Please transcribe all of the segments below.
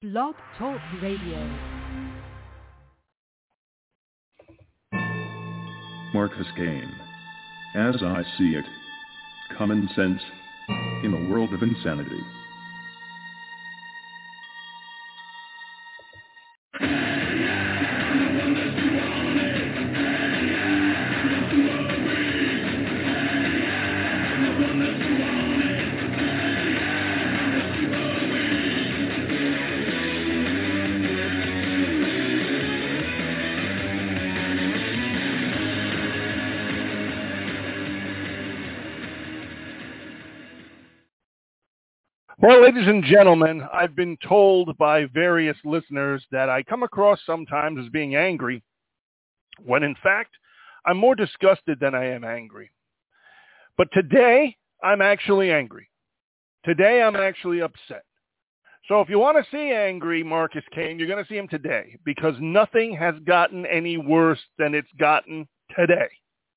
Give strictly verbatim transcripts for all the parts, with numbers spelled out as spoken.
Blog Talk Radio. Marcus Kane. As I see it. Common sense in a world of insanity. Well, ladies and gentlemen, I've been told by various listeners that I come across sometimes as being angry, when in fact, I'm more disgusted than I am angry. But today, I'm actually angry. Today, I'm actually upset. So if you want to see angry Marcus Kane, you're going to see him today, because nothing has gotten any worse than it's gotten today.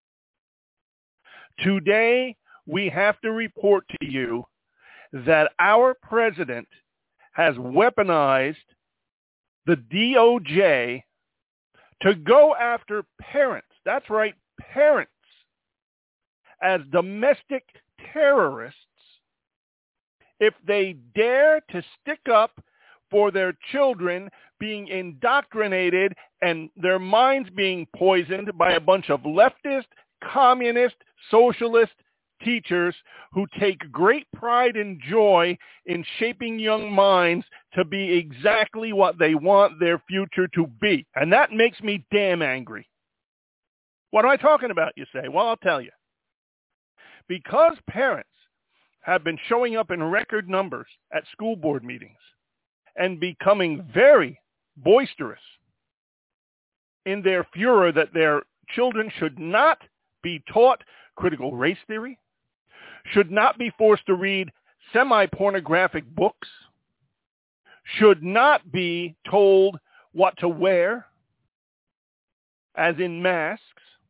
Today, we have to report to you that our president has weaponized the D O J to go after parents, that's right, parents, as domestic terrorists if they dare to stick up for their children being indoctrinated and their minds being poisoned by a bunch of leftist, communist, socialist teachers who take great pride and joy in shaping young minds to be exactly what they want their future to be. And that makes me damn angry. What am I talking about, you say? Well, I'll tell you. Because parents have been showing up in record numbers at school board meetings and becoming very boisterous in their furor that their children should not be taught critical race theory, should not be forced to read semi-pornographic books, should not be told what to wear, as in masks,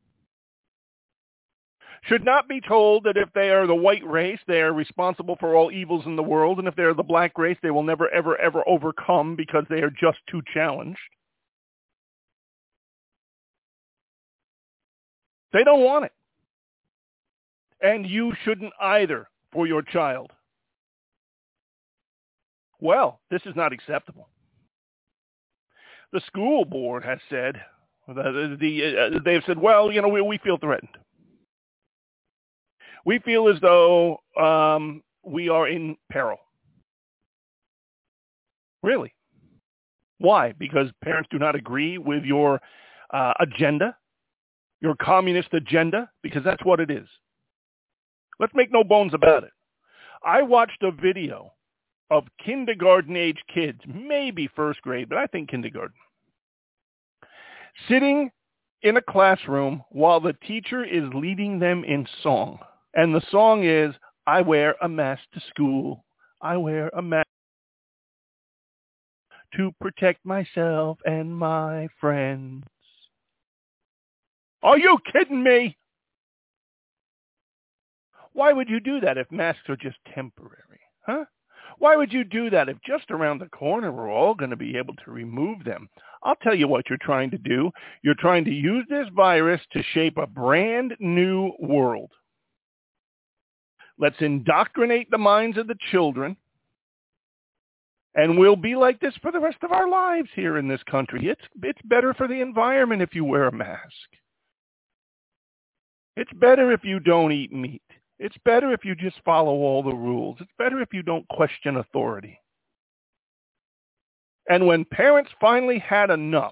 should not be told that if they are the white race, they are responsible for all evils in the world, and if they are the black race, they will never, ever, ever overcome because they are just too challenged. They don't want it. And you shouldn't either for your child. Well, this is not acceptable. The school board has said, the, the, uh, they've said, well, you know, we, we feel threatened. We feel as though um, we are in peril. Really? Why? Because parents do not agree with your uh, agenda, your communist agenda, because that's what it is. Let's make no bones about it. I watched a video of kindergarten-age kids, maybe first grade, but I think kindergarten, sitting in a classroom while the teacher is leading them in song. And the song is, I wear a mask to school. I wear a mask to protect myself and my friends. Are you kidding me? Why would you do that if masks are just temporary? Huh? Why would you do that if just around the corner we're all going to be able to remove them? I'll tell you what you're trying to do. You're trying to use this virus to shape a brand new world. Let's indoctrinate the minds of the children, and we'll be like this for the rest of our lives here in this country. It's, it's better for the environment if you wear a mask. It's better if you don't eat meat. It's better if you just follow all the rules. It's better if you don't question authority. And when parents finally had enough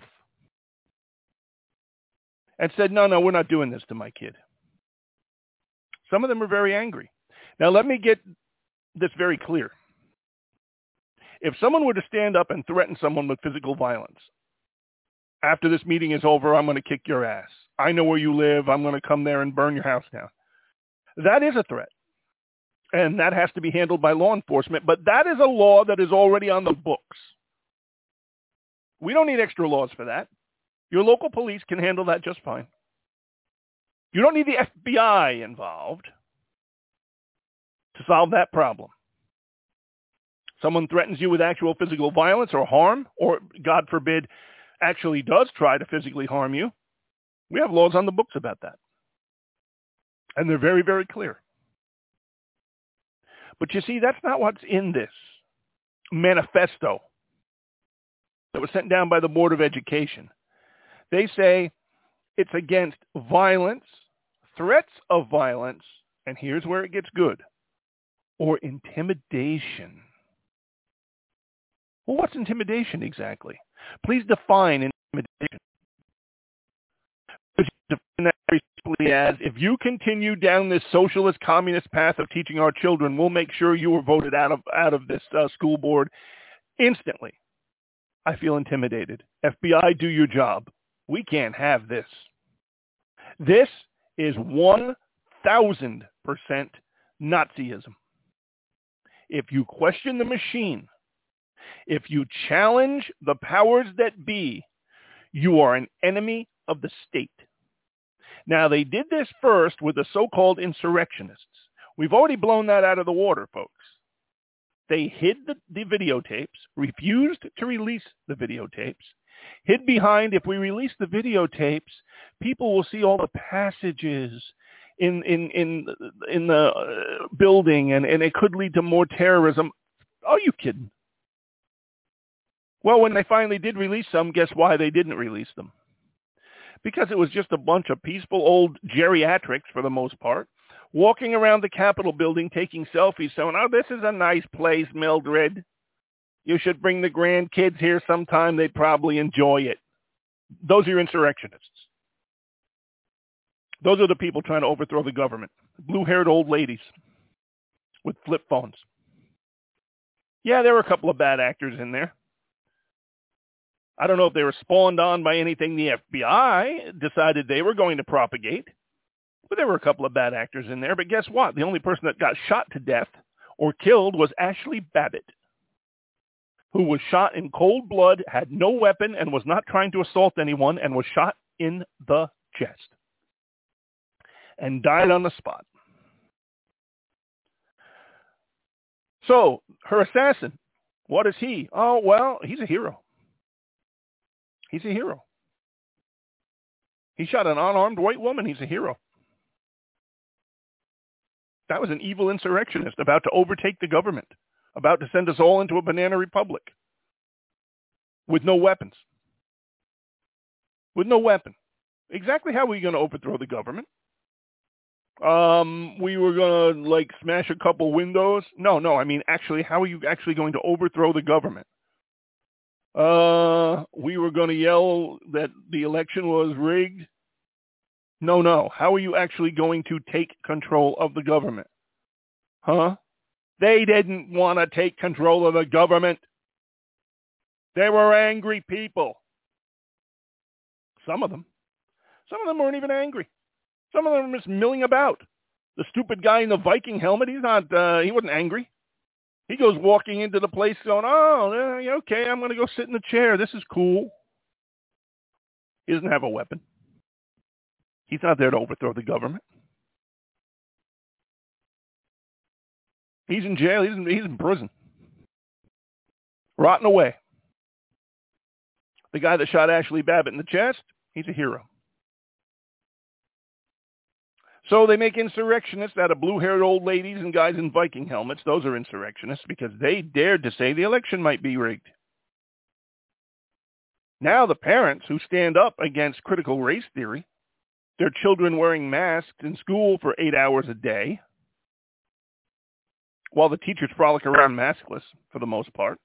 and said, no, no, we're not doing this to my kid, some of them are very angry. Now, let me get this very clear. If someone were to stand up and threaten someone with physical violence, after this meeting is over, I'm going to kick your ass. I know where you live. I'm going to come there and burn your house down. That is a threat, and that has to be handled by law enforcement, but that is a law that is already on the books. We don't need extra laws for that. Your local police can handle that just fine. You don't need the F B I involved to solve that problem. someone threatens you with actual physical violence or harm, or, God forbid, actually does try to physically harm you, we have laws on the books about that. And they're very, very clear. But you see, that's not what's in this manifesto that was sent down by the Board of Education. They say it's against violence, threats of violence, and here's where it gets good, or intimidation. Well, what's intimidation exactly? Please define intimidation. Define that very simply as, if you continue down this socialist communist path of teaching our children, we'll make sure you are voted out of out of this uh, school board instantly. I feel intimidated. F B I, do your job. We can't have this. This is one thousand percent Nazism. If you question the machine, if you challenge the powers that be, you are an enemy of the state. Now, they did this first with the so-called insurrectionists. We've already blown that out of the water, folks. They hid the, the videotapes, refused to release the videotapes, hid behind, if we release the videotapes, people will see all the passages in in in, in the uh, building, and, and it could lead to more terrorism. Are you kidding? Well, when they finally did release some, guess why they didn't release them? Because it was just a bunch of peaceful old geriatrics, for the most part, walking around the Capitol building taking selfies, saying, oh, this is a nice place, Mildred. You should bring the grandkids here sometime. They'd probably enjoy it. Those are your insurrectionists. Those are the people trying to overthrow the government. Blue-haired old ladies with flip phones. Yeah, there were a couple of bad actors in there. I don't know if they were spawned on by anything the F B I decided they were going to propagate, but there were a couple of bad actors in there. But guess what? The only person that got shot to death or killed was Ashley Babbitt, who was shot in cold blood, had no weapon, and was not trying to assault anyone, and was shot in the chest and died on the spot. So, her assassin, what is he? Oh, well, he's a hero. He's a hero. He shot an unarmed white woman. He's a hero. That was an evil insurrectionist about to overtake the government, about to send us all into a banana republic with no weapons. With no weapon. Exactly how were you going to overthrow the government? Um, we were going to, like, smash a couple windows? No, no, I mean, actually, how are you actually going to overthrow the government? Uh, we were going to yell that the election was rigged? No, no. How are you actually going to take control of the government? Huh? They didn't want to take control of the government. They were angry people. Some of them. Some of them weren't even angry. Some of them were just milling about. The stupid guy in the Viking helmet, he's not, uh, he wasn't angry. He goes walking into the place going, oh, yeah, okay, I'm going to go sit in the chair. This is cool. He doesn't have a weapon. He's not there to overthrow the government. He's in jail. He's in, he's in prison. Rotting away. The guy that shot Ashley Babbitt in the chest, he's a hero. So they make insurrectionists out of blue-haired old ladies and guys in Viking helmets. Those are insurrectionists because they dared to say the election might be rigged. Now the parents who stand up against critical race theory, their children wearing masks in school for eight hours a day, while the teachers frolic around maskless for the most part.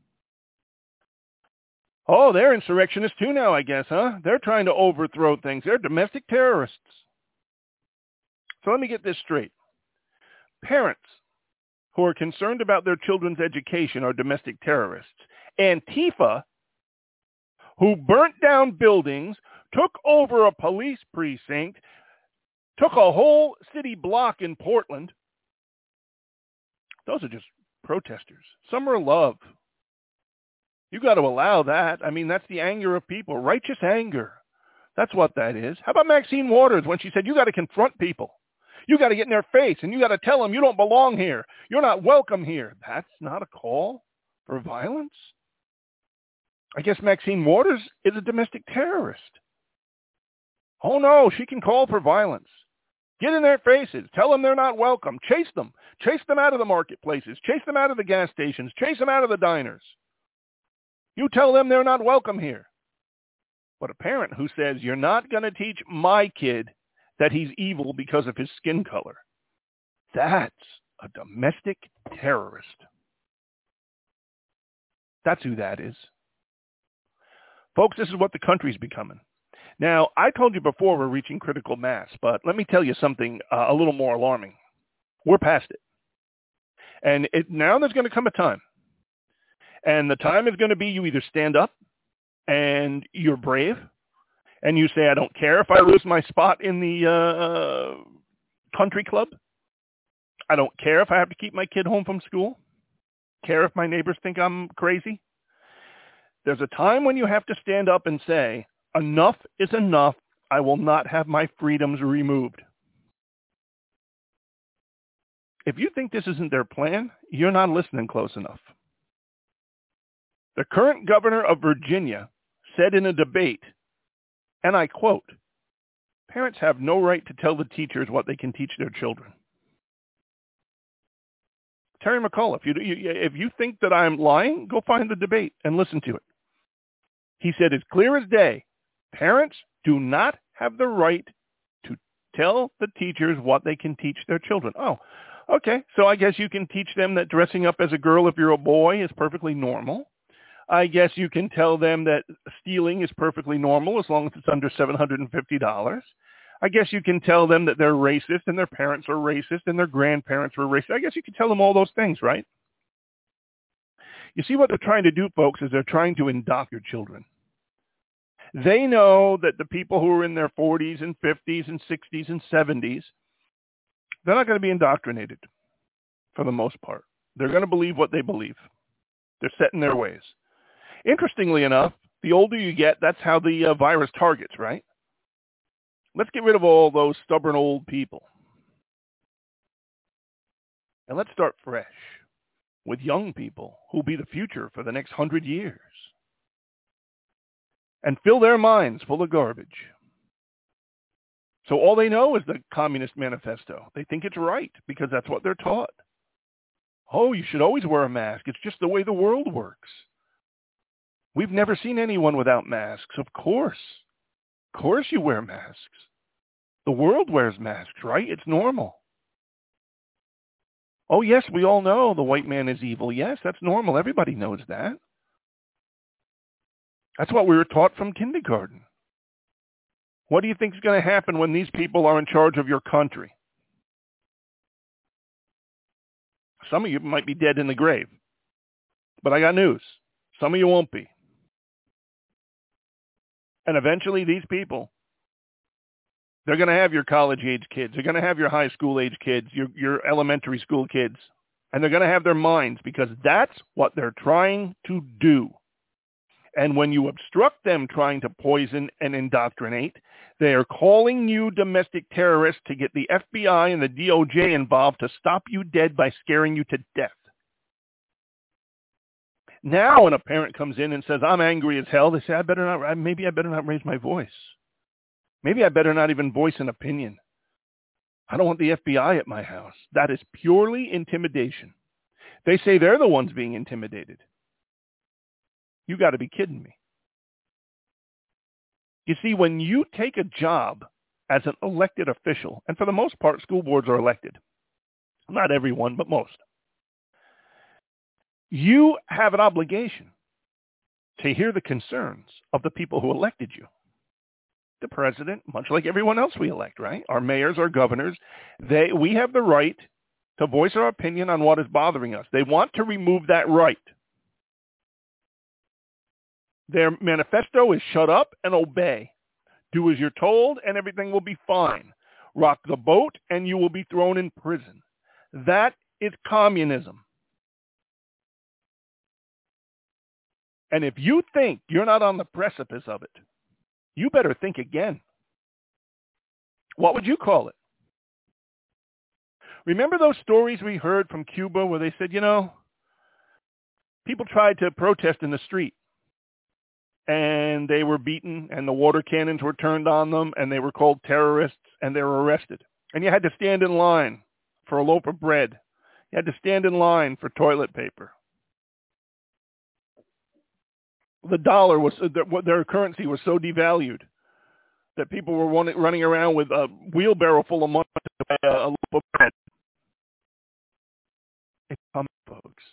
Oh, they're insurrectionists too now, I guess, huh? They're trying to overthrow things. They're domestic terrorists. So let me get this straight. Parents who are concerned about their children's education are domestic terrorists. Antifa, who burnt down buildings, took over a police precinct, took a whole city block in Portland. Those are just protesters. Summer of love. You got to allow that. I mean, that's the anger of people. Righteous anger. That's what that is. How about Maxine Waters when she said, you got to confront people. You got to get in their face and you got to tell them you don't belong here. You're not welcome here. That's not a call For violence? I guess Maxine Waters is a domestic terrorist. Oh no, she can call for violence. Get in their faces. Tell them they're not welcome. Chase them. Chase them out of the marketplaces. Chase them out of the gas stations. Chase them out of the diners. You tell them they're not welcome here. But a parent who says, you're not going to teach my kid that he's evil because of his skin color, that's a domestic terrorist. That's who that is. Folks, this is what the country's becoming. Now, I told you before we're reaching critical mass, but let me tell you something uh, a little more alarming. We're past it. And it, now there's going to come a time. And the time is going to be you either stand up and you're brave and you say, I don't care if I lose my spot in the uh, country club. I don't care if I have to keep my kid home from school. Care if my neighbors think I'm crazy. There's a time when you have to stand up and say, enough is enough. I will not have my freedoms removed. If you think this isn't their plan, you're not listening close enough. The current governor of Virginia said in a debate, and I quote, parents have no right to tell the teachers what they can teach their children. Terry McAuliffe, if you, if you think that I'm lying, go find the debate and listen to it. He said, as clear as day, parents do not have the right to tell the teachers what they can teach their children. Oh, okay. So I guess you can teach them that dressing up as a girl if you're a boy is perfectly normal. I guess you can tell them that stealing is perfectly normal as long as it's under seven hundred fifty dollars. I guess you can tell them that they're racist and their parents are racist and their grandparents were racist. I guess you can tell them all those things, right? You see what they're trying to do, folks, is they're trying to indoctrinate children. They know that the people who are in their forties and fifties and sixties and seventies, they're not going to be indoctrinated for the most part. They're going to believe what they believe. They're set in their ways. Interestingly enough, the older you get, that's how the uh, virus targets, right? Let's get rid of all those stubborn old people. And let's start fresh with young people who'll be the future for the next hundred years. And fill their minds full of garbage. So all they know is the Communist Manifesto. They think it's right because that's what they're taught. Oh, you should always wear a mask. It's just the way the world works. We've never seen anyone without masks. Of course. Of course you wear masks. The world wears masks, right? It's normal. Oh, yes, we all know the white man is evil. Yes, that's normal. Everybody knows that. That's what we were taught from kindergarten. What do you think is going to happen when these people are in charge of your country? Some of you might be dead in the grave. But I got news. Some of you won't be. And eventually these people, they're going to have your college-age kids. They're going to have your high school-age kids, your, your elementary school kids. And they're going to have their minds because that's what they're trying to do. And when you obstruct them trying to poison and indoctrinate, they are calling you domestic terrorists to get the F B I and the D O J involved to stop you dead by scaring you to death. Now when a parent comes in and says, I'm angry as hell, they say, I better not, maybe I better not raise my voice. Maybe I better not even voice an opinion. I don't want the F B I at my house. That is purely intimidation. They say they're the ones being intimidated. You got to be kidding me. You see, when you take a job as an elected official, and for the most part, school boards are elected. Not everyone, but most. You have an obligation to hear the concerns of the people who elected you. The president, much like everyone else we elect, right? Our mayors, our governors, they, we have the right to voice our opinion on what is bothering us. They want to remove that right. Their manifesto is shut up and obey. Do as you're told and everything will be fine. Rock the boat and you will be thrown in prison. That is communism. And if you think you're not on the precipice of it, you better think again. What would you call it? Remember those stories we heard from Cuba where they said, you know, People tried to protest in the street, and they were beaten, and the water cannons were turned on them, and they were called terrorists, and they were arrested. And you had to stand in line for a loaf of bread. You had to stand in line for toilet paper. The dollar was, their currency was so devalued that people were running around with a wheelbarrow full of money to buy a loaf of bread. It's coming, folks.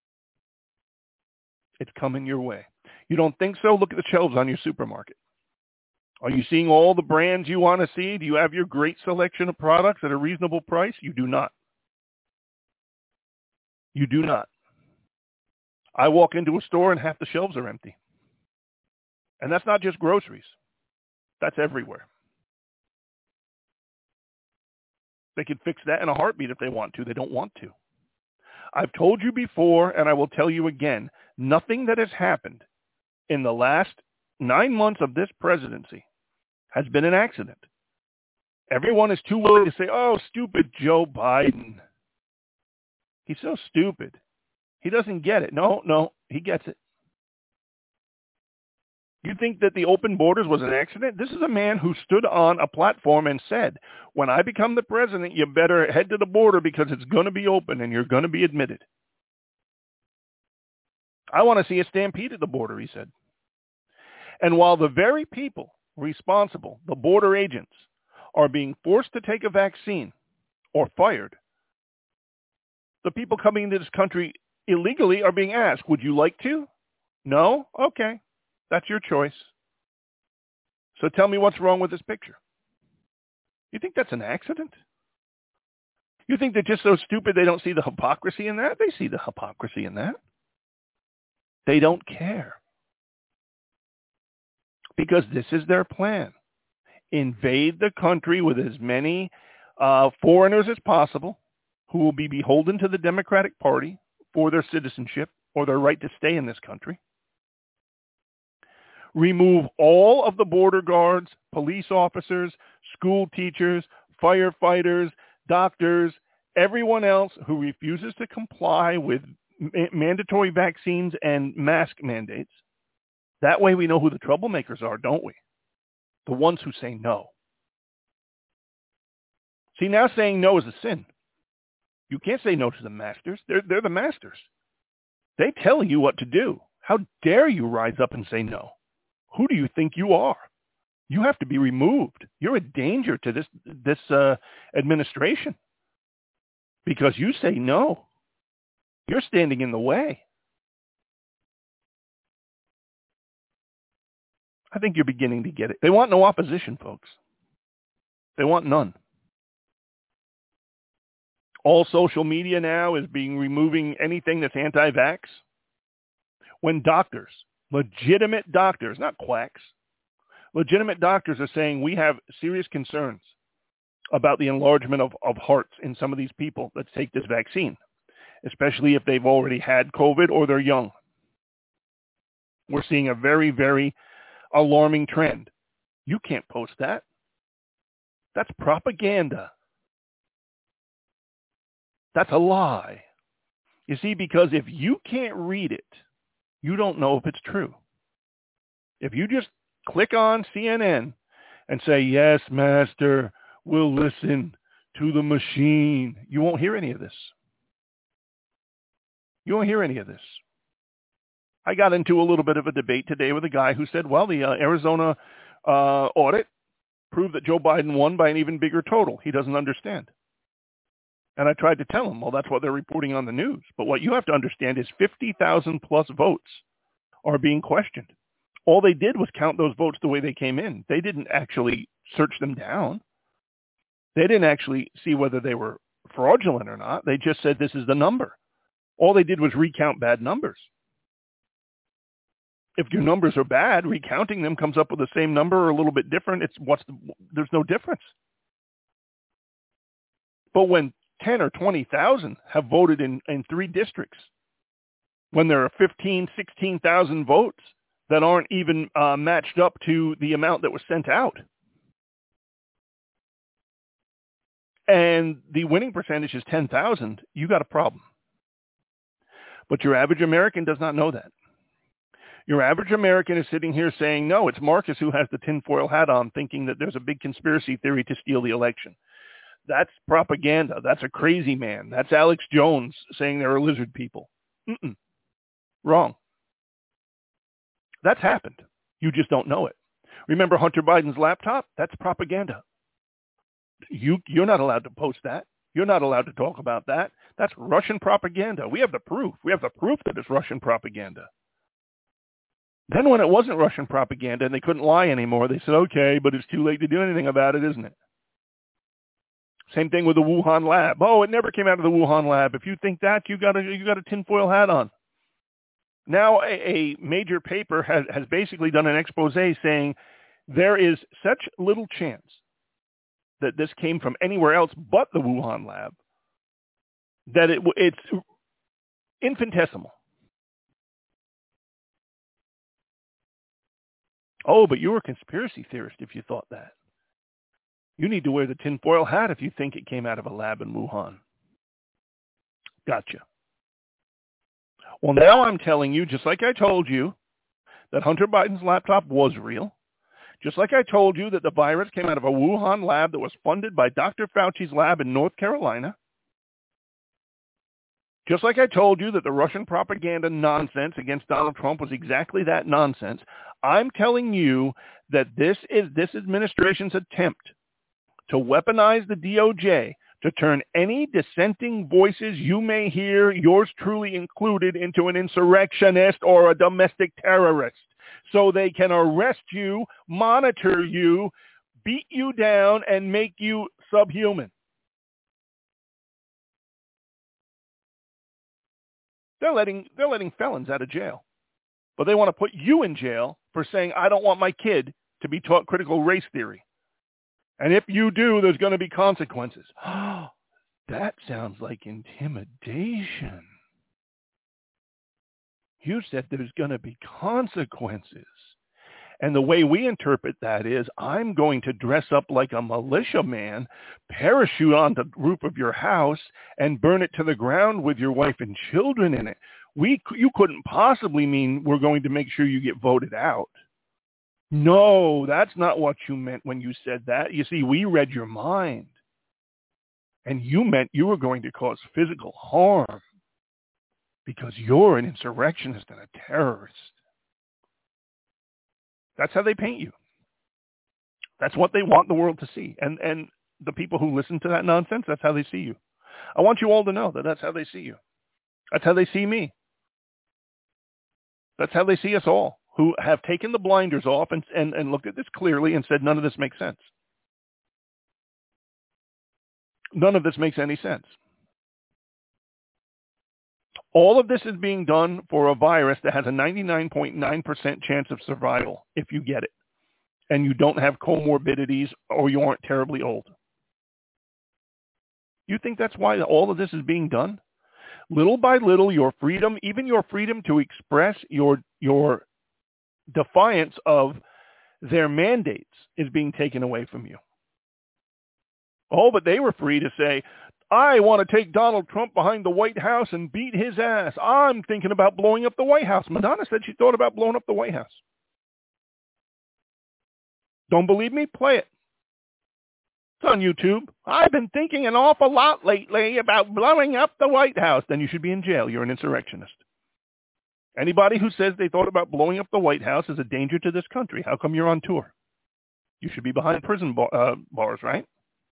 It's coming your way. You don't think so? Look at the shelves on your supermarket. Are you seeing all the brands you want to see? Do you have your great selection of products at a reasonable price? You do not. You do not. I walk into a store and half the shelves are empty. And that's not just groceries. That's everywhere. They could fix that in a heartbeat if they want to. They don't want to. I've told you before, and I will tell you again, nothing that has happened in the last nine months of this presidency has been an accident. Everyone is too willing to say, oh, stupid Joe Biden. He's so stupid. He doesn't get it. No, no, he gets it. You think that the open borders was an accident? This is a man who stood on a platform and said, when I become the president, you better head to the border because it's going to be open and you're going to be admitted. I want to see a stampede at the border, he said. And while the very people responsible, the border agents, are being forced to take a vaccine or fired, the people coming into this country illegally are being asked, would you like to? No? Okay. That's your choice. So tell me what's wrong with this picture. You think that's an accident? You think they're just so stupid they don't see the hypocrisy in that? They see the hypocrisy in that. They don't care. Because this is their plan. Invade the country with as many uh, foreigners as possible who will be beholden to the Democratic Party for their citizenship or their right to stay in this country. Remove all of the border guards, police officers, school teachers, firefighters, doctors, everyone else who refuses to comply with ma- mandatory vaccines and mask mandates. That way we know who the troublemakers are, don't we? The ones who say no. See, now saying no is a sin. You can't say no to the masters. They're, they're the masters. They tell you what to do. How dare you rise up and say no? Who do you think you are? You have to be removed. You're a danger to this this uh, administration because you say no. You're standing in the way. I think you're beginning to get it. They want no opposition, folks. They want none. All social media now is being removing anything that's anti-vax. When doctors, legitimate doctors, not quacks, legitimate doctors are saying we have serious concerns about the enlargement of, of hearts in some of these people that take this vaccine, especially if they've already had COVID or they're young. We're seeing a very, very alarming trend. You can't post that. That's propaganda. That's a lie. You see, because if you can't read it, you don't know if it's true. If you just click on C N N and say, yes, master, we'll listen to the machine, you won't hear any of this. You won't hear any of this. I got into a little bit of a debate today with a guy who said, well, the uh, Arizona uh, audit proved that Joe Biden won by an even bigger total. He doesn't understand. And I tried to tell him, well, that's what they're reporting on the news. But what you have to understand is fifty thousand plus votes are being questioned. All they did was count those votes the way they came in. They didn't actually search them down. They didn't actually see whether they were fraudulent or not. They just said, this is the number. All they did was recount bad numbers. If your numbers are bad, recounting them comes up with the same number or a little bit different. It's what's the, there's no difference. But when ten or twenty thousand have voted in, in three districts, when there are fifteen, sixteen thousand votes that aren't even uh, matched up to the amount that was sent out, and the winning percentage is ten thousand, you got a problem. But your average American does not know that. Your average American is sitting here saying, no, it's Marcus who has the tinfoil hat on, thinking that there's a big conspiracy theory to steal the election. That's propaganda. That's a crazy man. That's Alex Jones saying there are lizard people. Mm-mm. Wrong. That's happened. You just don't know it. Remember Hunter Biden's laptop? That's propaganda. You, you're not allowed to post that. You're not allowed to talk about that. That's Russian propaganda. We have the proof. We have the proof that it's Russian propaganda. Then when it wasn't Russian propaganda and they couldn't lie anymore, they said, okay, but it's too late to do anything about it, isn't it? Same thing with the Wuhan lab. Oh, it never came out of the Wuhan lab. If you think that, you got a, you got a tinfoil hat on. Now a, a major paper has, has basically done an expose saying there is such little chance that this came from anywhere else but the Wuhan lab that it, it's infinitesimal. Oh, but you're a conspiracy theorist if you thought that. You need to wear the tinfoil hat if you think it came out of a lab in Wuhan. Gotcha. Well, now I'm telling you, just like I told you, that Hunter Biden's laptop was real. Just like I told you that the virus came out of a Wuhan lab that was funded by Doctor Fauci's lab in North Carolina. Just like I told you that the Russian propaganda nonsense against Donald Trump was exactly that nonsense, I'm telling you that this is this administration's attempt to weaponize the D O J to turn any dissenting voices you may hear, yours truly included, into an insurrectionist or a domestic terrorist, so they can arrest you, monitor you, beat you down, and make you subhuman. They're letting they're letting felons out of jail. But they want to put you in jail for saying, I don't want my kid to be taught critical race theory. And if you do, there's going to be consequences. That sounds like intimidation. You said there's going to be consequences. And the way we interpret that is, I'm going to dress up like a militiaman, parachute on the roof of your house, and burn it to the ground with your wife and children in it. We, you couldn't possibly mean we're going to make sure you get voted out. No, that's not what you meant when you said that. You see, we read your mind. And you meant you were going to cause physical harm because you're an insurrectionist and a terrorist. That's how they paint you. That's what they want the world to see. And and the people who listen to that nonsense, that's how they see you. I want you all to know that that's how they see you. That's how they see me. That's how they see us all, who have taken the blinders off and, and, and looked at this clearly and said, none of this makes sense. None of this makes any sense. All of this is being done for a virus that has a ninety-nine point nine percent chance of survival if you get it, and you don't have comorbidities or you aren't terribly old. You think that's why all of this is being done? Little by little, your freedom, even your freedom to express your your defiance of their mandates is being taken away from you. Oh, but they were free to say, I want to take Donald Trump behind the White House and beat his ass. I'm thinking about blowing up the White House. Madonna said she thought about blowing up the White House. Don't believe me? Play it. It's on YouTube. I've been thinking an awful lot lately about blowing up the White House. Then you should be in jail. You're an insurrectionist. Anybody who says they thought about blowing up the White House is a danger to this country. How come you're on tour? You should be behind prison bar, uh, bars, right?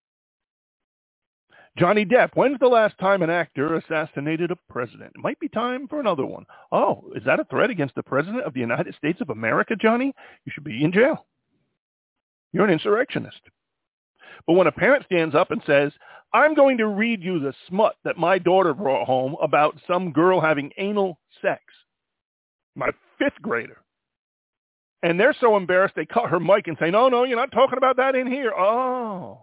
Johnny Depp, when's the last time an actor assassinated a president? It might be time for another one. Oh, is that a threat against the president of the United States of America, Johnny? You should be in jail. You're an insurrectionist. But when a parent stands up and says, I'm going to read you the smut that my daughter brought home about some girl having anal sex, my fifth grader, and they're so embarrassed they cut her mic and say, no, no, you're not talking about that in here. Oh.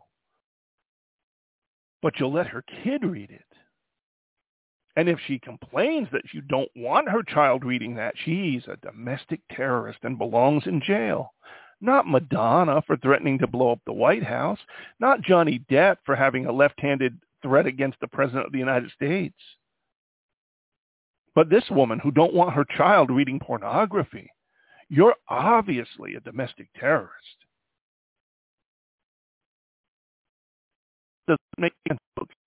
But you'll let her kid read it. And if she complains that you don't want her child reading that, she's a domestic terrorist and belongs in jail. Not Madonna for threatening to blow up the White House. Not Johnny Depp for having a left-handed threat against the President of the United States. But this woman who don't want her child reading pornography, you're obviously a domestic terrorist. Doesn't make sense.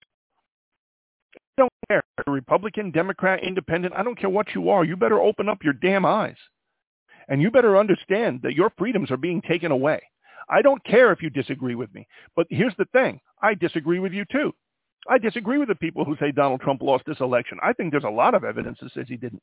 I don't care. Republican, Democrat, Independent, I don't care what you are. You better open up your damn eyes. And you better understand that your freedoms are being taken away. I don't care if you disagree with me. But here's the thing. I disagree with you too. I disagree with the people who say Donald Trump lost this election. I think there's a lot of evidence that says he didn't.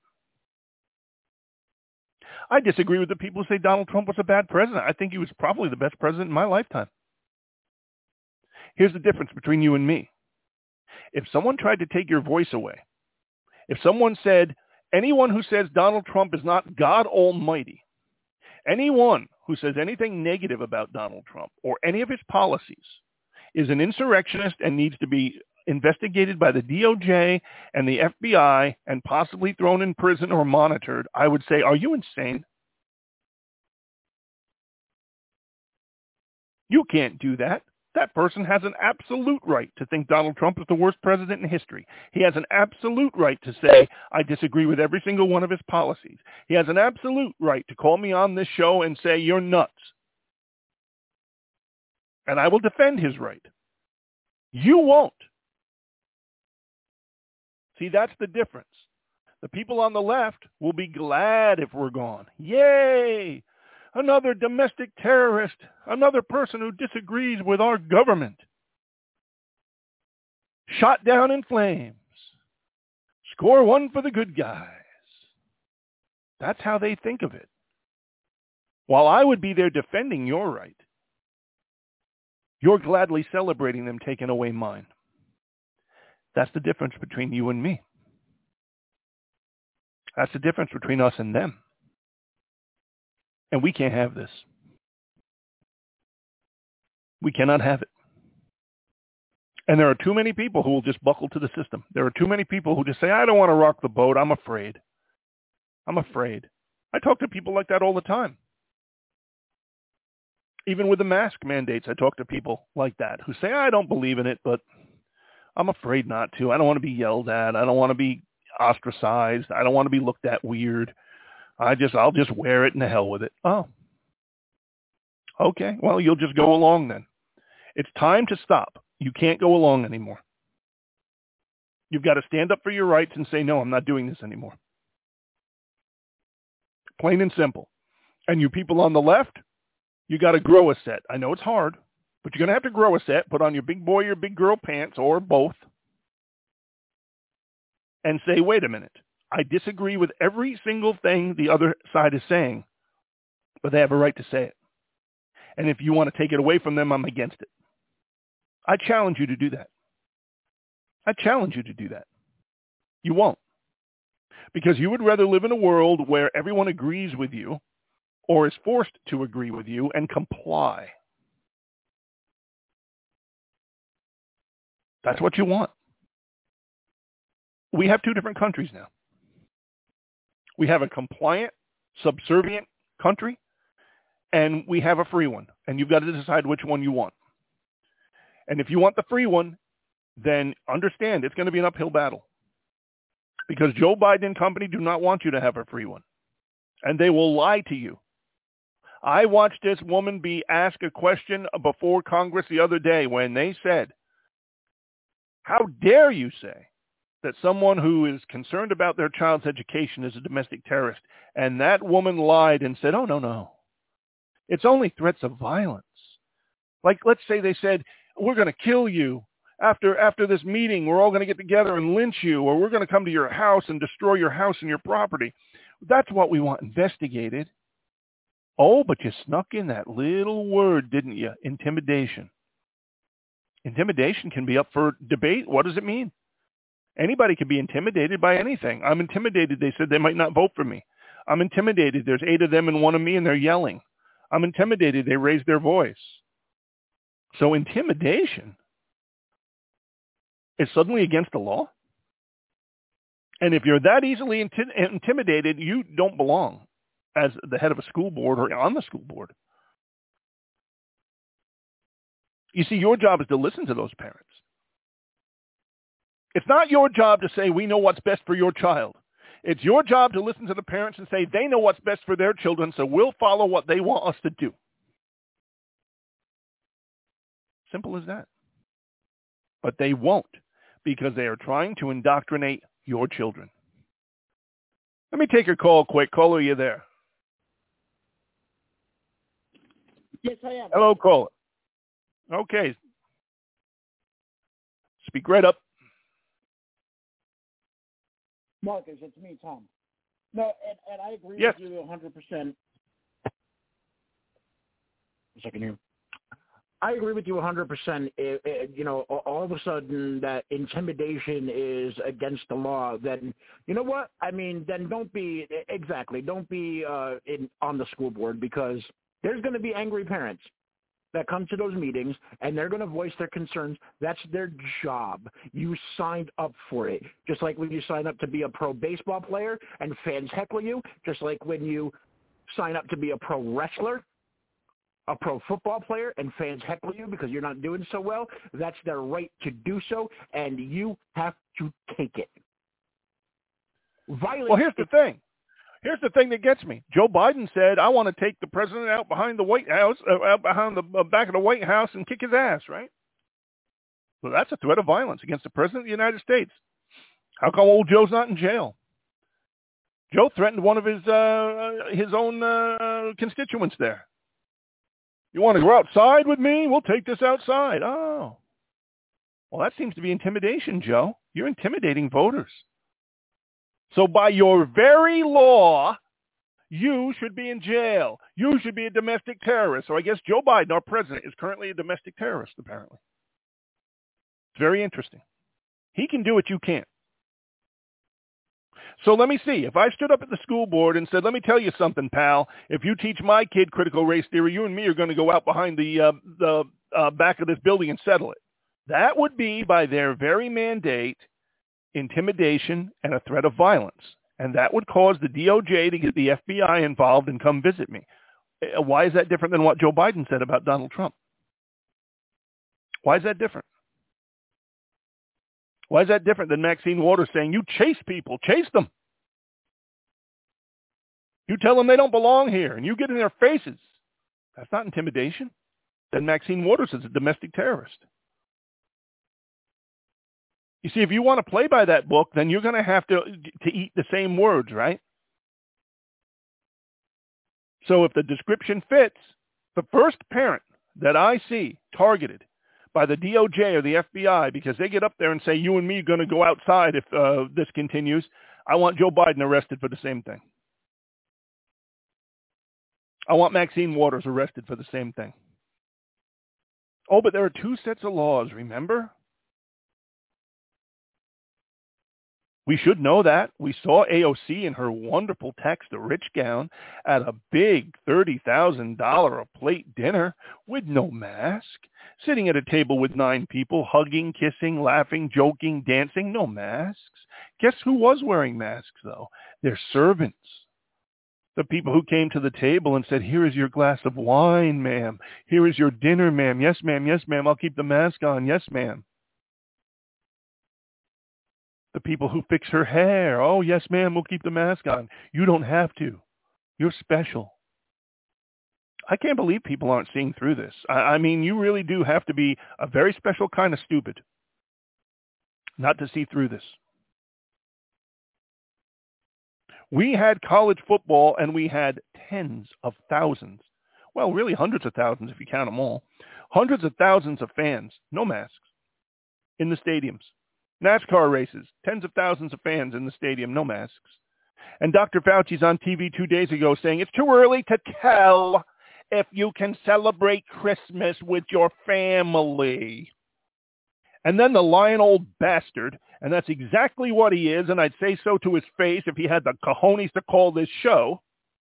I disagree with the people who say Donald Trump was a bad president. I think he was probably the best president in my lifetime. Here's the difference between you and me. If someone tried to take your voice away, if someone said, anyone who says Donald Trump is not God Almighty, anyone who says anything negative about Donald Trump or any of his policies is an insurrectionist and needs to be investigated by the D O J and the F B I and possibly thrown in prison or monitored, I would say, are you insane? You can't do that. That person has an absolute right to think Donald Trump is the worst president in history. He has an absolute right to say, I disagree with every single one of his policies. He has an absolute right to call me on this show and say, you're nuts. And I will defend his right. You won't. See, that's the difference. The people on the left will be glad if we're gone. Yay! Another domestic terrorist, another person who disagrees with our government. Shot down in flames. Score one for the good guys. That's how they think of it. While I would be there defending your right, you're gladly celebrating them taking away mine. That's the difference between you and me. That's the difference between us and them. And we can't have this. We cannot have it. And there are too many people who will just buckle to the system. There are too many people who just say, I don't want to rock the boat. I'm afraid. I'm afraid. I talk to people like that all the time. Even with the mask mandates, I talk to people like that who say, I don't believe in it, but I'm afraid not to. I don't want to be yelled at. I don't want to be ostracized. I don't want to be looked at weird. I just, I'll just wear it and the hell with it. Oh, okay. Well, you'll just go along then. It's time to stop. You can't go along anymore. You've got to stand up for your rights and say, no, I'm not doing this anymore. Plain and simple. And you people on the left, you got to grow a set. I know it's hard, but you're going to have to grow a set, put on your big boy or big girl pants or both, and say, wait a minute. I disagree with every single thing the other side is saying, but they have a right to say it. And if you want to take it away from them, I'm against it. I challenge you to do that. I challenge you to do that. You won't. Because you would rather live in a world where everyone agrees with you or is forced to agree with you and comply. That's what you want. We have two different countries now. We have a compliant, subservient country, and we have a free one. And you've got to decide which one you want. And if you want the free one, then understand it's going to be an uphill battle. Because Joe Biden and company do not want you to have a free one. And they will lie to you. I watched this woman be asked a question before Congress the other day when they said, how dare you say that someone who is concerned about their child's education is a domestic terrorist? And that woman lied and said, oh, no, no. It's only threats of violence. Like, let's say they said, we're going to kill you. After after this meeting, we're all going to get together and lynch you, or we're going to come to your house and destroy your house and your property. That's what we want investigated. Oh, but you snuck in that little word, didn't you? Intimidation. Intimidation can be up for debate. What does it mean? Anybody can be intimidated by anything. I'm intimidated. They said they might not vote for me. I'm intimidated. There's eight of them and one of me, and they're yelling. I'm intimidated. They raised their voice. So intimidation is suddenly against the law. And if you're that easily inti- intimidated, you don't belong as the head of a school board or on the school board. You see, your job is to listen to those parents. It's not your job to say, we know what's best for your child. It's your job to listen to the parents and say they know what's best for their children, so we'll follow what they want us to do. Simple as that. But they won't, because they are trying to indoctrinate your children. Let me take your call quick. Caller, are you there? Yes, I am. Hello, caller. Okay. Speak right up. Marcus, it's me, Tom. No, and, and I agree yes. with you one hundred percent. A second here. I agree with you one hundred percent. It, it, you know, all of a sudden that intimidation is against the law, then, you know what? I mean, then don't be, exactly, don't be uh, in, on the school board, because there's going to be angry parents that come to those meetings, and they're going to voice their concerns. That's their job. You signed up for it. Just like when you sign up to be a pro baseball player and fans heckle you, just like when you sign up to be a pro wrestler, a pro football player, and fans heckle you because you're not doing so well. That's their right to do so, and you have to take it. Violence well, here's the thing. Here's the thing that gets me. Joe Biden said, I want to take the president out behind the White House, uh, out behind the uh, back of the White House and kick his ass, right? Well, that's a threat of violence against the president of the United States. How come old Joe's not in jail? Joe threatened one of his uh, his own uh, constituents there. You want to go outside with me? We'll take this outside. Oh. Well, that seems to be intimidation, Joe. You're intimidating voters. So by your very law, you should be in jail. You should be a domestic terrorist. So I guess Joe Biden, our president, is currently a domestic terrorist, apparently. It's very interesting. He can do what you can't. So let me see. If I stood up at the school board and said, let me tell you something, pal. If you teach my kid critical race theory, you and me are going to go out behind the, uh, the uh, back of this building and settle it. That would be, by their very mandate, intimidation and a threat of violence. And that would cause the D O J to get the F B I involved and come visit me. Why is that different than what Joe Biden said about Donald Trump? Why is that different? Why is that different than Maxine Waters saying, you chase people, chase them. You tell them they don't belong here, and you get in their faces. That's not intimidation. Then Maxine Waters is a domestic terrorist. You see, if you want to play by that book, then you're going to have to to eat the same words, right? So if the description fits, the first parent that I see targeted by the D O J or the F B I because they get up there and say, you and me are going to go outside if uh, this continues, I want Joe Biden arrested for the same thing. I want Maxine Waters arrested for the same thing. Oh, but there are two sets of laws, remember? We should know that. We saw A O C in her wonderful text, the rich gown, at a big thirty thousand dollars a plate dinner with no mask, sitting at a table with nine people, hugging, kissing, laughing, joking, dancing, no masks. Guess who was wearing masks, though? Their servants. The people who came to the table and said, here is your glass of wine, ma'am. Here is your dinner, ma'am. Yes, ma'am. Yes, ma'am. I'll keep the mask on. Yes, ma'am. The people who fix her hair. Oh, yes, ma'am, we'll keep the mask on. You don't have to. You're special. I can't believe people aren't seeing through this. I, I mean, you really do have to be a very special kind of stupid not to see through this. We had college football, and we had tens of thousands. Well, really hundreds of thousands if you count them all. Hundreds of thousands of fans, no masks, in the stadiums. NASCAR races, tens of thousands of fans in the stadium, no masks. And Doctor Fauci's on T V two days ago saying it's too early to tell if you can celebrate Christmas with your family. And then the lying old bastard, and that's exactly what he is, and I'd say so to his face if he had the cojones to call this show,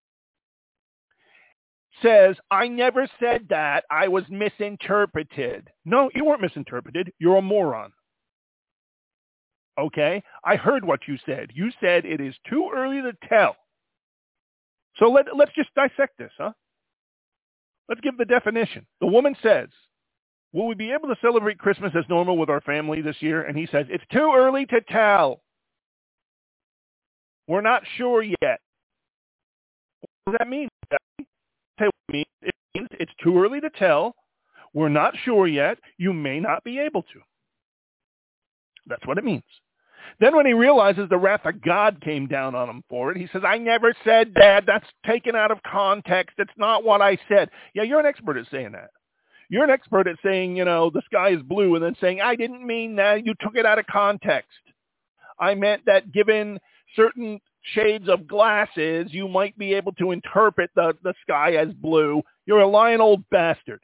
says, I never said that. I was misinterpreted. No, you weren't misinterpreted. You're a moron. Okay? I heard what you said. You said it is too early to tell. So let, let's just dissect this, huh? Let's give the definition. The woman says, will we be able to celebrate Christmas as normal with our family this year? And he says, it's too early to tell. We're not sure yet. What does that mean? It means it's too early to tell. We're not sure yet. You may not be able to. That's what it means. Then when he realizes the wrath of God came down on him for it, he says, I never said that. That's taken out of context. It's not what I said. Yeah, you're an expert at saying that. You're an expert at saying, you know, the sky is blue and then saying, I didn't mean that. You took it out of context. I meant that given certain shades of glasses, you might be able to interpret the, the sky as blue. You're a lying old bastard.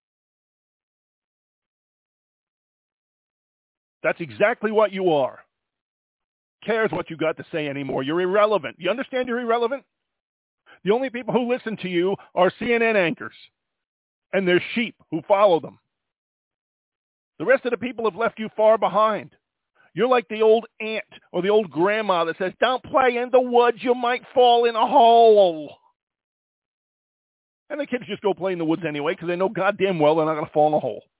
That's exactly what you are. Cares what you got to say anymore. You're irrelevant. You understand you're irrelevant? The only people who listen to you are C N N anchors and their sheep who follow them. The rest of the people have left you far behind. You're like the old aunt or the old grandma that says, don't play in the woods, you might fall in a hole. And the kids just go play in the woods anyway because they know goddamn well they're not going to fall in a hole.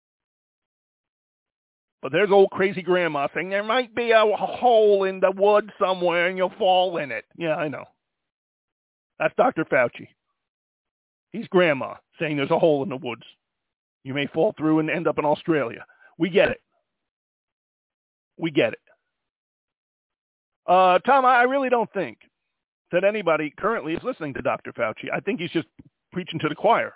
But there's old crazy grandma saying, there might be a hole in the wood somewhere and you'll fall in it. Yeah, I know. That's Doctor Fauci. He's grandma saying there's a hole in the woods. You may fall through and end up in Australia. We get it. We get it. Uh, Tom, I really don't think that anybody currently is listening to Doctor Fauci. I think he's just preaching to the choir.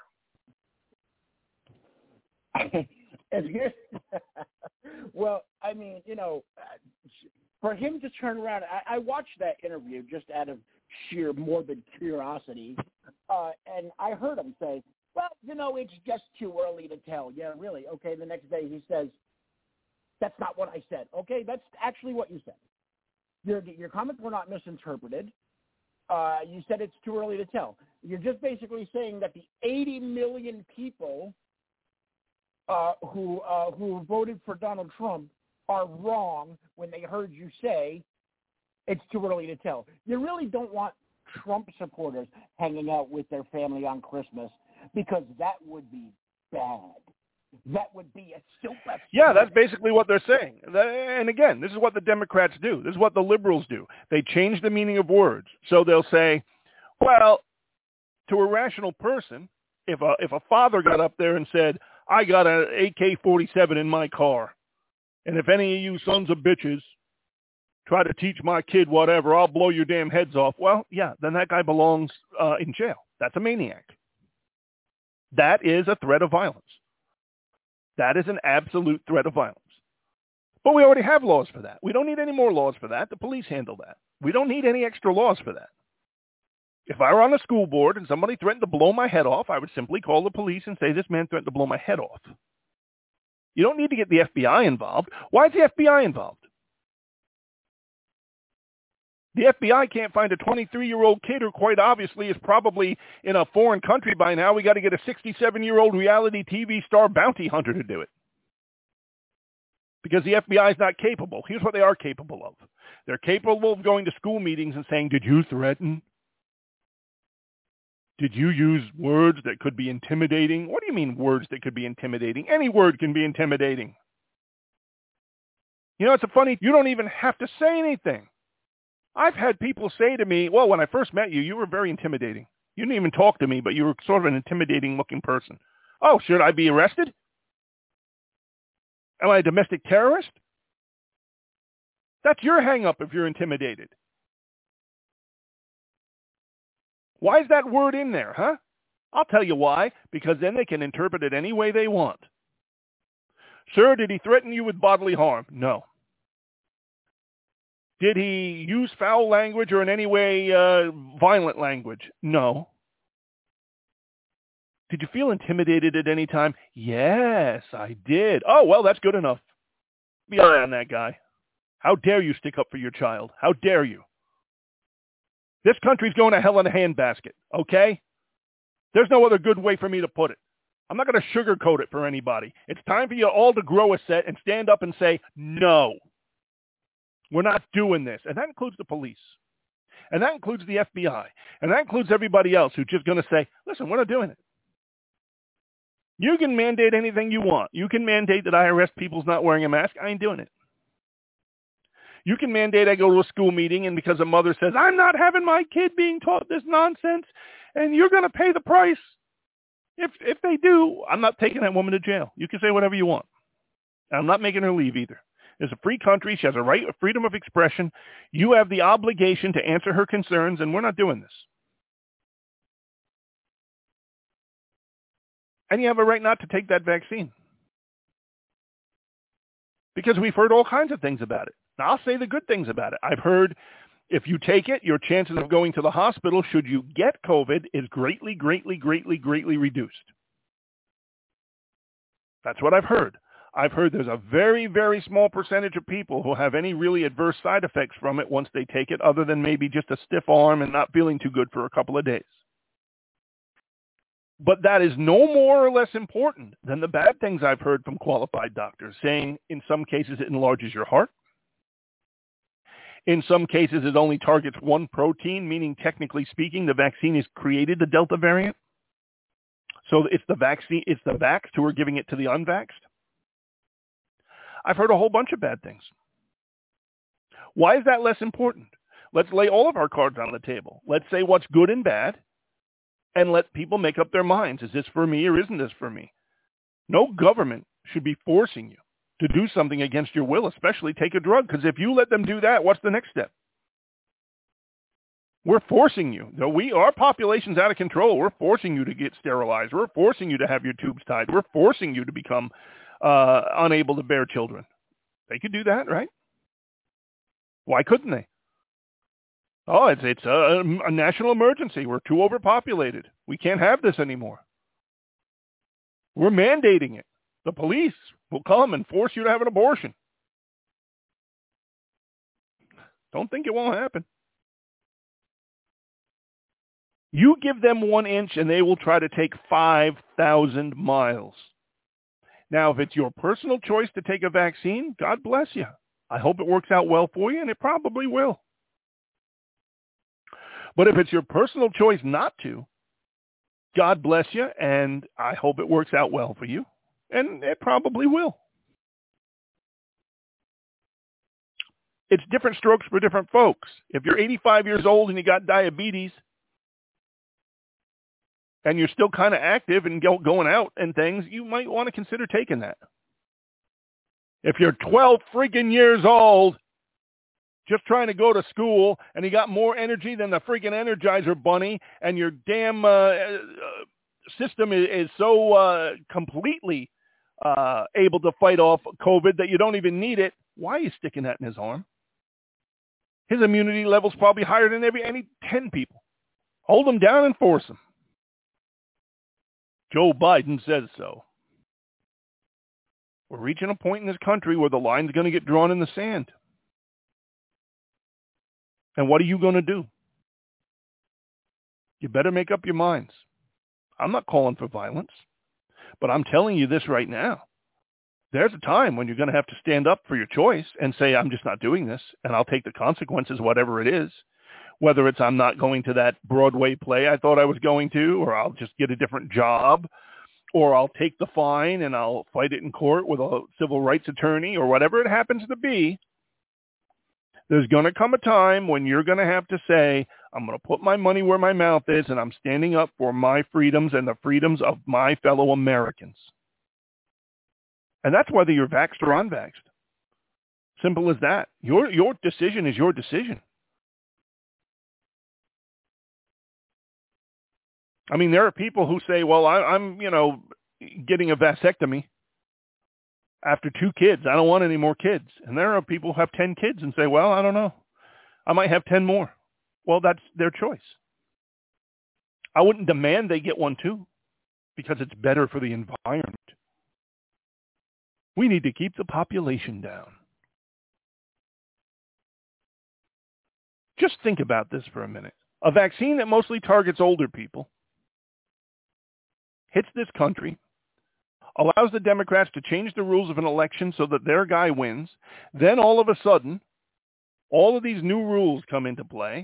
Well, I mean, you know, for him to turn around, I, I watched that interview just out of sheer morbid curiosity, uh, and I heard him say, well, you know, it's just too early to tell. Yeah, really? Okay, the next day he says, that's not what I said. Okay, that's actually what you said. Your, your comments were not misinterpreted. Uh, you said it's too early to tell. You're just basically saying that the eighty million people uh, who uh, who voted for Donald Trump are wrong when they heard you say it's too early to tell. You really don't want Trump supporters hanging out with their family on Christmas because that would be bad. That would be a super... Yeah, that's basically what they're saying. And again, this is what the Democrats do. This is what the liberals do. They change the meaning of words. So they'll say, well, to a rational person, if a if a father got up there and said, I got an A K forty-seven in my car, and if any of you sons of bitches try to teach my kid whatever, I'll blow your damn heads off. Well, yeah, then that guy belongs uh, in jail. That's a maniac. That is a threat of violence. That is an absolute threat of violence. But we already have laws for that. We don't need any more laws for that. The police handle that. We don't need any extra laws for that. If I were on a school board and somebody threatened to blow my head off, I would simply call the police and say, this man threatened to blow my head off. You don't need to get the F B I involved. Why is the F B I involved? The F B I can't find a twenty-three-year-old kid who quite obviously is probably in a foreign country by now. We got to get a sixty-seven-year-old reality T V star bounty hunter to do it. Because the F B I is not capable. Here's what they are capable of. They're capable of going to school meetings and saying, did you threaten? Did you use words that could be intimidating? What do you mean words that could be intimidating? Any word can be intimidating. You know, it's a funny, you don't even have to say anything. I've had people say to me, well, when I first met you, you were very intimidating. You didn't even talk to me, but you were sort of an intimidating-looking person. Oh, should I be arrested? Am I a domestic terrorist? That's your hang-up if you're intimidated. Why is that word in there, huh? I'll tell you why. Because then they can interpret it any way they want. Sir, did he threaten you with bodily harm? No. Did he use foul language or in any way uh, violent language? No. Did you feel intimidated at any time? Yes, I did. Oh, well, that's good enough. Be an eye on that guy. How dare you stick up for your child? How dare you? This country's going to hell in a handbasket, okay? There's no other good way for me to put it. I'm not going to sugarcoat it for anybody. It's time for you all to grow a set and stand up and say, no. We're not doing this. And that includes the police. And that includes the F B I. And that includes everybody else who's just going to say, listen, we're not doing it. You can mandate anything you want. You can mandate that I arrest people's not wearing a mask. I ain't doing it. You can mandate I go to a school meeting, and because a mother says, I'm not having my kid being taught this nonsense, and you're going to pay the price. If if they do, I'm not taking that woman to jail. You can say whatever you want. I'm not making her leave either. It's a free country. She has a right of freedom of expression. You have the obligation to answer her concerns, and we're not doing this. And you have a right not to take that vaccine. Because we've heard all kinds of things about it. Now, I'll say the good things about it. I've heard if you take it, your chances of going to the hospital should you get COVID is greatly, greatly, greatly, greatly reduced. That's what I've heard. I've heard there's a very, very small percentage of people who have any really adverse side effects from it once they take it, other than maybe just a stiff arm and not feeling too good for a couple of days. But that is no more or less important than the bad things I've heard from qualified doctors saying in some cases it enlarges your heart. In some cases it only targets one protein, meaning technically speaking the vaccine has created the Delta variant. So it's the vaccine, it's the vaxxed who are giving it to the unvaxxed. I've heard a whole bunch of bad things. Why is that less important? Let's lay all of our cards on the table. Let's say what's good and bad. And let people make up their minds. Is this for me or isn't this for me? No government should be forcing you to do something against your will, especially take a drug. Because if you let them do that, what's the next step? We're forcing you. No, we, our population's out of control. We're forcing you to get sterilized. We're forcing you to have your tubes tied. We're forcing you to become uh, unable to bear children. They could do that, right? Why couldn't they? Oh, it's it's a, a national emergency. We're too overpopulated. We can't have this anymore. We're mandating it. The police will come and force you to have an abortion. Don't think it won't happen. You give them one inch and they will try to take five thousand miles. Now, if it's your personal choice to take a vaccine, God bless you. I hope it works out well for you, and it probably will. But if it's your personal choice not to, God bless you, and I hope it works out well for you, and it probably will. It's different strokes for different folks. If you're eighty-five years old and you got diabetes, and you're still kind of active and go, going out and things, you might want to consider taking that. If you're twelve freaking years old, just trying to go to school, and you got more energy than the freaking Energizer Bunny, and your damn uh, uh, system is, is so uh, completely uh, able to fight off COVID that you don't even need it, why are you sticking that in his arm? His immunity level's probably higher than every any ten people. Hold him down and force him. Joe Biden says so. We're reaching a point in this country where the line's going to get drawn in the sand. And what are you going to do? You better make up your minds. I'm not calling for violence, but I'm telling you this right now. There's a time when you're going to have to stand up for your choice and say, I'm just not doing this, and I'll take the consequences, whatever it is. Whether it's I'm not going to that Broadway play I thought I was going to, or I'll just get a different job, or I'll take the fine and I'll fight it in court with a civil rights attorney, or whatever it happens to be. There's going to come a time when you're going to have to say, I'm going to put my money where my mouth is, and I'm standing up for my freedoms and the freedoms of my fellow Americans. And that's whether you're vaxxed or unvaxxed. Simple as that. Your your decision is your decision. I mean, there are people who say, well, I, I'm, you know, getting a vasectomy after two kids. I don't want any more kids. And there are people who have ten kids and say, well, I don't know. I might have ten more. Well, that's their choice. I wouldn't demand they get one too, because it's better for the environment. We need to keep the population down. Just think about this for a minute. A vaccine that mostly targets older people hits this country, allows the Democrats to change the rules of an election so that their guy wins. Then all of a sudden, all of these new rules come into play.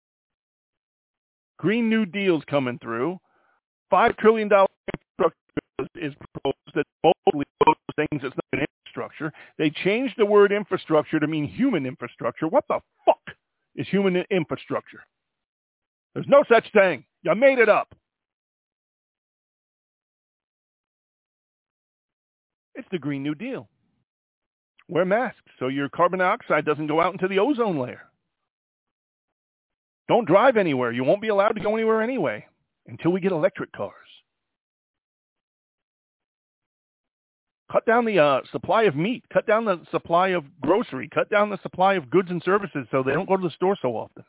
Green New Deal's coming through. Five trillion dollars infrastructure is proposed that mostly those things that's not an infrastructure. They changed the word infrastructure to mean human infrastructure. What the fuck is human infrastructure? There's no such thing. You made it up. It's the Green New Deal. Wear masks so your carbon dioxide doesn't go out into the ozone layer. Don't drive anywhere. You won't be allowed to go anywhere anyway until we get electric cars. Cut down the uh, supply of meat. Cut down the supply of grocery. Cut down the supply of goods and services so they don't go to the store so often.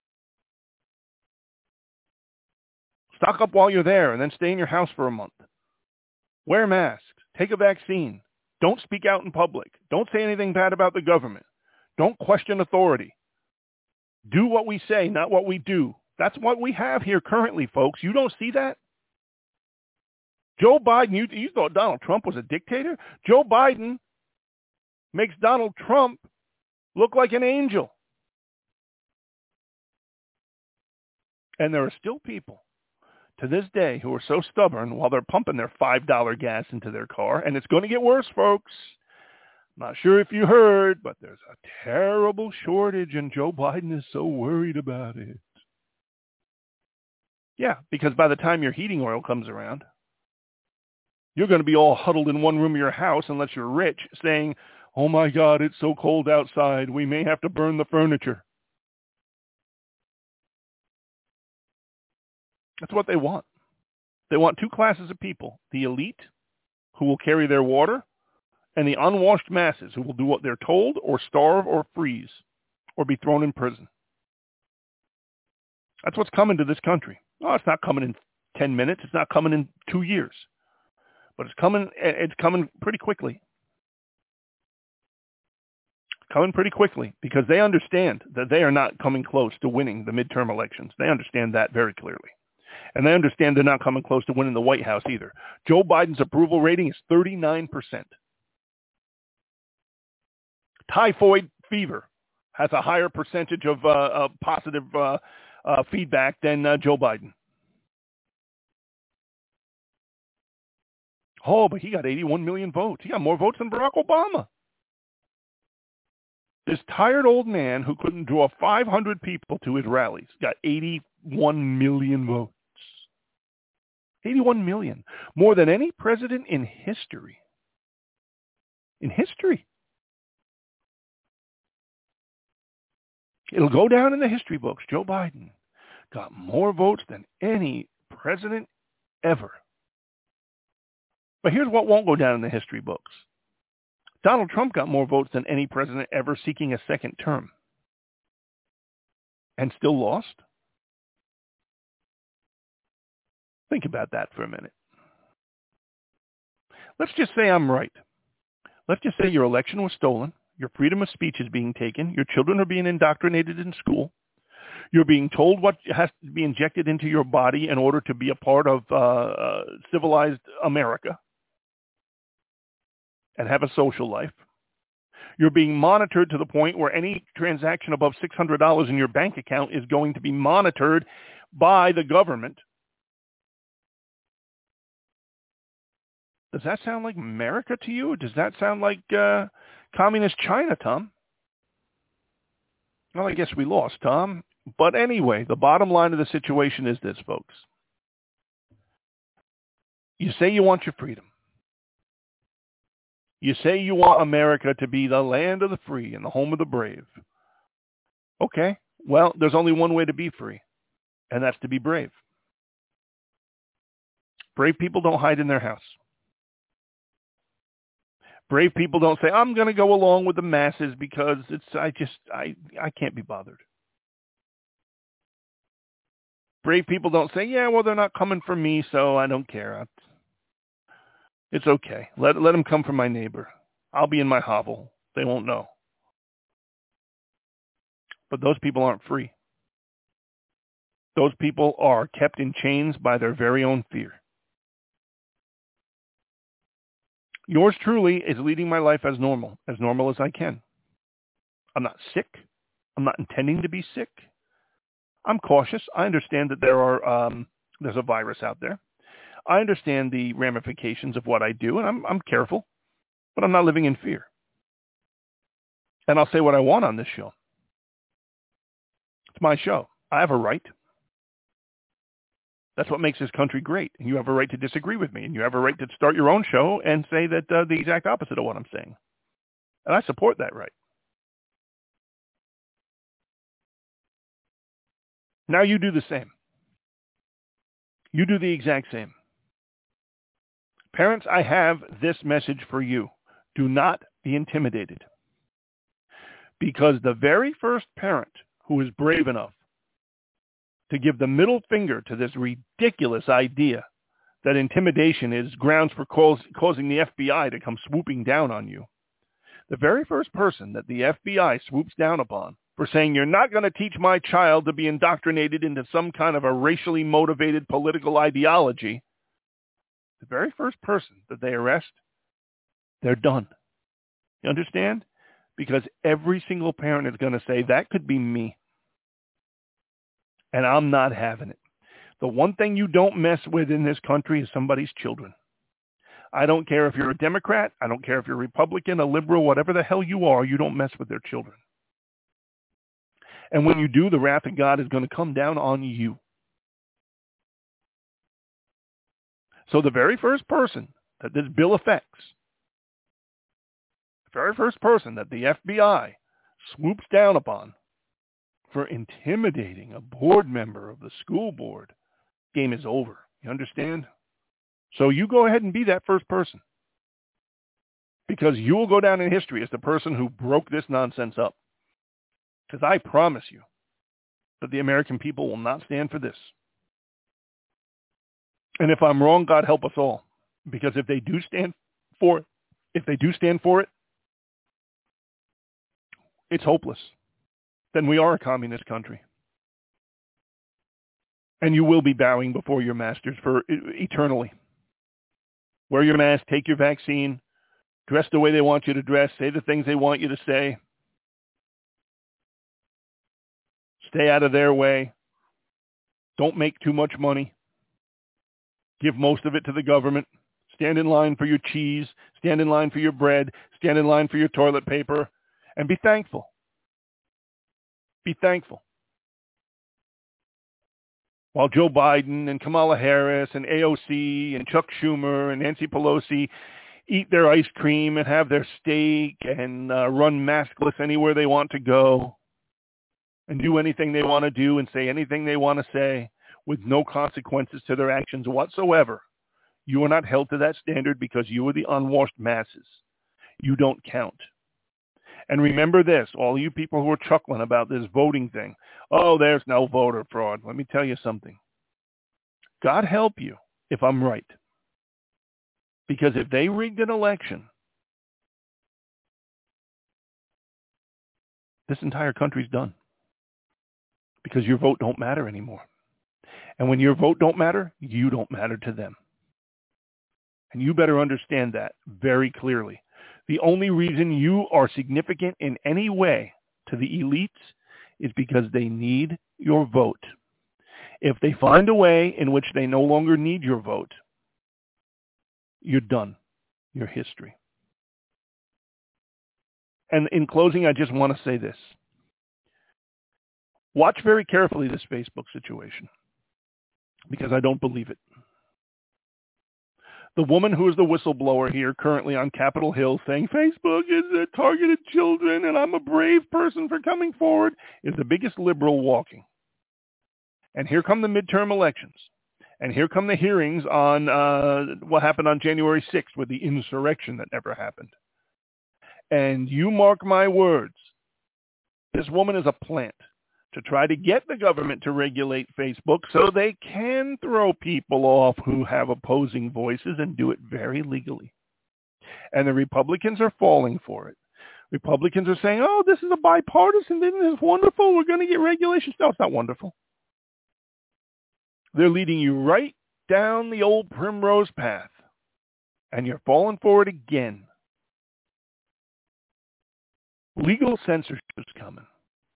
Stock up while you're there and then stay in your house for a month. Wear masks. Take a vaccine. Don't speak out in public. Don't say anything bad about the government. Don't question authority. Do what we say, not what we do. That's what we have here currently, folks. You don't see that? Joe Biden, you, you thought Donald Trump was a dictator? Joe Biden makes Donald Trump look like an angel. And there are still people to this day who are so stubborn while they're pumping their five dollar gas into their car. And it's going to get worse, folks. Not sure if you heard, but there's a terrible shortage and Joe Biden is so worried about it. Yeah, because by the time your heating oil comes around, you're going to be all huddled in one room of your house unless you're rich, saying, oh my God, it's so cold outside, we may have to burn the furniture. That's what they want. They want two classes of people, the elite, who will carry their water, and the unwashed masses who will do what they're told or starve or freeze or be thrown in prison. That's what's coming to this country. Oh, it's not coming in ten minutes. It's not coming in two years. But it's coming, it's coming pretty quickly. Coming pretty quickly because they understand that they are not coming close to winning the midterm elections. They understand that very clearly. And they understand they're not coming close to winning the White House either. Joe Biden's approval rating is thirty-nine percent. Typhoid fever has a higher percentage of, uh, of positive uh, uh, feedback than uh, Joe Biden. Oh, but he got eighty-one million votes. He got more votes than Barack Obama. This tired old man who couldn't draw five hundred people to his rallies got eighty-one million votes. eighty-one million. More than any president in history. In history. It'll go down in the history books. Joe Biden got more votes than any president ever. But here's what won't go down in the history books. Donald Trump got more votes than any president ever seeking a second term. And still lost? Think about that for a minute. Let's just say I'm right. Let's just say your election was stolen. Your freedom of speech is being taken. Your children are being indoctrinated in school. You're being told what has to be injected into your body in order to be a part of uh, uh, civilized America and have a social life. You're being monitored to the point where any transaction above six hundred dollars in your bank account is going to be monitored by the government. Does that sound like America to you? Or does that sound like uh, communist China, Tom? Well, I guess we lost, Tom. But anyway, the bottom line of the situation is this, folks. You say you want your freedom. You say you want America to be the land of the free and the home of the brave. Okay, well, there's only one way to be free, and that's to be brave. Brave people don't hide in their house. Brave people don't say, I'm going to go along with the masses because it's I just, I, I can't be bothered. Brave people don't say, yeah, well, they're not coming for me, so I don't care. It's okay. Let, let them come for my neighbor. I'll be in my hovel. They won't know. But those people aren't free. Those people are kept in chains by their very own fear. Yours truly is leading my life as normal, as normal as I can. I'm not sick. I'm not intending to be sick. I'm cautious. I understand that there are um, there's a virus out there. I understand the ramifications of what I do, and I'm I'm careful. but I'm not living in fear. And I'll say what I want on this show. It's my show. I have a right. That's what makes this country great. And you have a right to disagree with me. And you have a right to start your own show and say that uh, the exact opposite of what I'm saying. And I support that right. Now you do the same. You do the exact same. Parents, I have this message for you. Do not be intimidated. Because the very first parent who is brave enough to give the middle finger to this ridiculous idea that intimidation is grounds for cause, causing the F B I to come swooping down on you, the very first person that the F B I swoops down upon for saying you're not going to teach my child to be indoctrinated into some kind of a racially motivated political ideology, the very first person that they arrest, they're done. You understand? Because every single parent is going to say, that could be me. And I'm not having it. The one thing you don't mess with in this country is somebody's children. I don't care if you're a Democrat. I don't care if you're a Republican, a liberal, whatever the hell you are, you don't mess with their children. And when you do, the wrath of God is going to come down on you. So the very first person that this bill affects, the very first person that the F B I swoops down upon for intimidating a board member of the school board, game is over. You understand? So you go ahead and be that first person. Because you will go down in history as the person who broke this nonsense up. Because I promise you that the American people will not stand for this. And if I'm wrong, God help us all. Because if they do stand for it, if they do stand for it, it's hopeless. Then we are a communist country. And you will be bowing before your masters for eternally. Wear your mask, take your vaccine, dress the way they want you to dress, say the things they want you to say. Stay out of their way. Don't make too much money. Give most of it to the government. Stand in line for your cheese. Stand in line for your bread. Stand in line for your toilet paper. And be thankful. Be thankful. While Joe Biden and Kamala Harris and A O C and Chuck Schumer and Nancy Pelosi eat their ice cream and have their steak and uh, run maskless anywhere they want to go and do anything they want to do and say anything they want to say with no consequences to their actions whatsoever, you are not held to that standard because you are the unwashed masses. You don't count. And remember this, all you people who are chuckling about this voting thing. Oh, there's no voter fraud. Let me tell you something. God help you if I'm right. Because if they rigged an election, this entire country's done. Because your vote don't matter anymore. And when your vote don't matter, you don't matter to them. And you better understand that very clearly. The only reason you are significant in any way to the elites is because they need your vote. If they find a way in which they no longer need your vote, you're done. You're history. And in closing, I just want to say this. Watch very carefully this Facebook situation, because I don't believe it. The woman who is the whistleblower here currently on Capitol Hill saying Facebook is a targeted children and I'm a brave person for coming forward is the biggest liberal walking. And here come the midterm elections. And here come the hearings on uh, what happened on January sixth with the insurrection that never happened. And you mark my words, this woman is a plant to try to get the government to regulate Facebook so they can throw people off who have opposing voices and do it very legally. And the Republicans are falling for it. Republicans are saying, oh, this is a bipartisan, isn't this wonderful? We're going to get regulations. No, it's not wonderful. They're leading you right down the old primrose path, and you're falling for it again. Legal censorship is coming.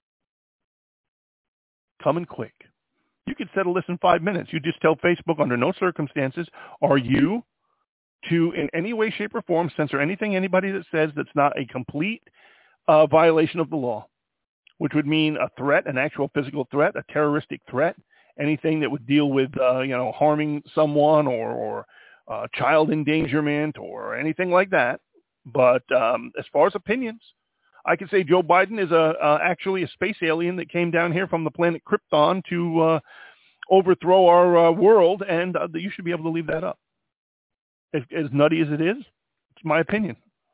Coming quick. You could settle this in five minutes. You just tell Facebook under no circumstances are you to, in any way, shape, or form, censor anything, anybody that says that's not a complete uh, violation of the law, which would mean a threat, an actual physical threat, a terroristic threat, anything that would deal with, uh, you know, harming someone or, or uh, child endangerment or anything like that. But um, as far as opinions, I could say Joe Biden is a uh, actually a space alien that came down here from the planet Krypton to uh, overthrow our uh, world, and uh, you should be able to leave that up. As, as nutty as it is, it's my opinion.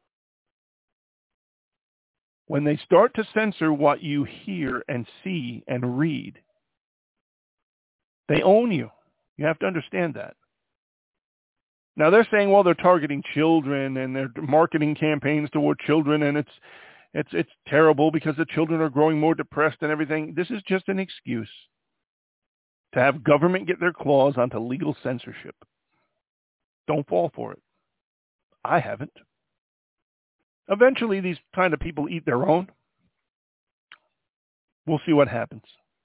When they start to censor what you hear and see and read, they own you. You have to understand that. Now, they're saying, well, they're targeting children and they're marketing campaigns toward children, and it's it's it's terrible because the children are growing more depressed and everything. This is just an excuse to have government get their claws onto legal censorship. Don't fall for it. I haven't. Eventually, these kind of people eat their own. We'll see what happens.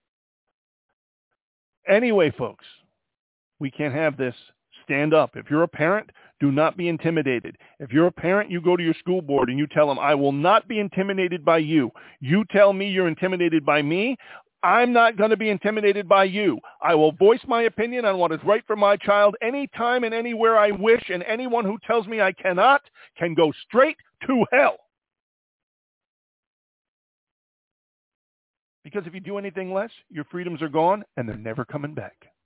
Anyway, folks, we can't have this. Stand up. If you're a parent, do not be intimidated. If you're a parent, you go to your school board and you tell them, I will not be intimidated by you. You tell me you're intimidated by me. I'm not going to be intimidated by you. I will voice my opinion on what is right for my child anytime and anywhere I wish, and anyone who tells me I cannot can go straight to hell. Because if you do anything less, your freedoms are gone and they're never coming back.